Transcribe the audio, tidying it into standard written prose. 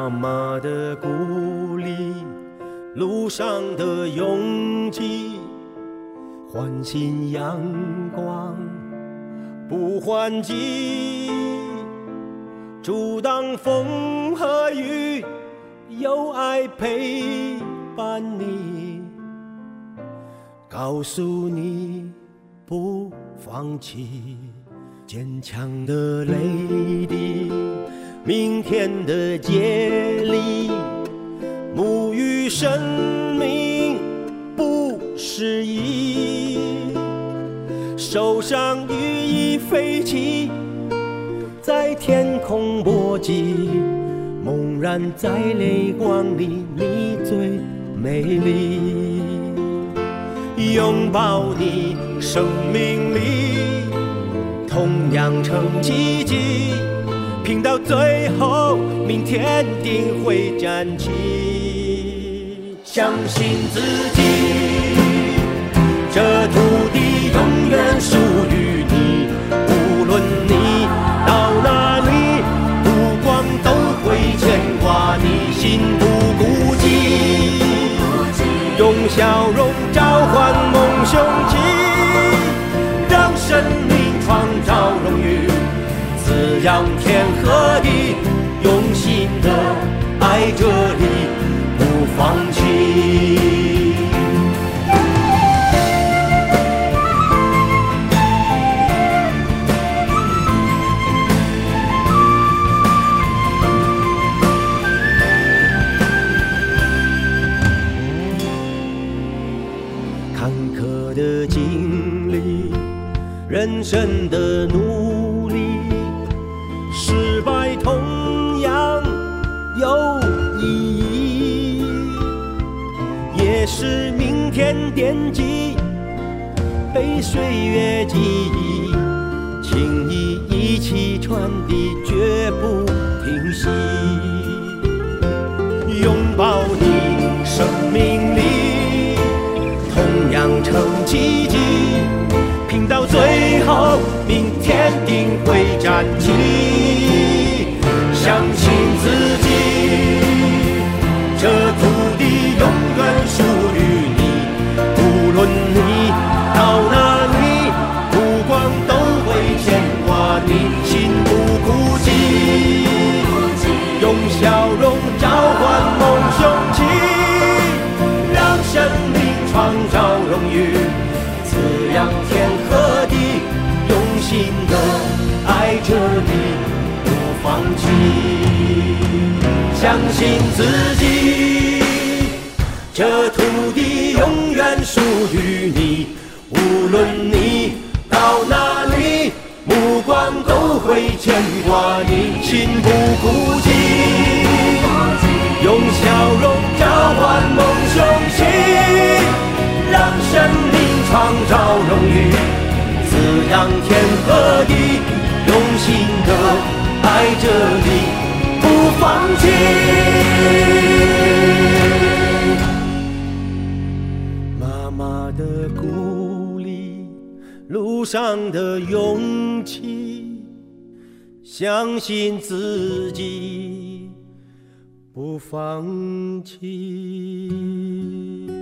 妈妈的鼓励，路上的勇气，唤醒阳光不换季，阻挡风和雨，有爱陪伴你，告诉你不放弃。坚强的泪滴，明天的接力，沐浴生命不适宜，手上羽翼飞起，在天空搏击，猛然在泪光里你最美丽，拥抱你生命里同样成奇迹，拼到最后明天定会站起，相信自己，这土地永远属于你，无论你到哪里，目光都会牵挂你，心不孤寂，用笑容召唤梦雄起，让生命创造荣誉，滋养天和地，用心的爱这里，不放弃。坎坷的经历，人生的努力，失败同样有意义，也是明天惦记，被岁月记忆，情谊一起传递，绝不停息，拥抱你生命里同样成奇迹，拼到最后明天定会站起，相信自己，这土地永远属于你，无论你到哪里，目光都会牵挂你，心不孤寂，用笑容召唤梦雄起，让生命创造荣誉，滋养天和地，用心的爱着你，不放弃，相信自己，这土地永远属于你，无论你到哪里，目光都会牵挂你，心不孤寂，用笑容召唤梦雄起，让生命创造荣誉，滋养天和地，用心的爱着你，不放弃。妈妈的鼓励，路上的勇气，相信自己，不放弃。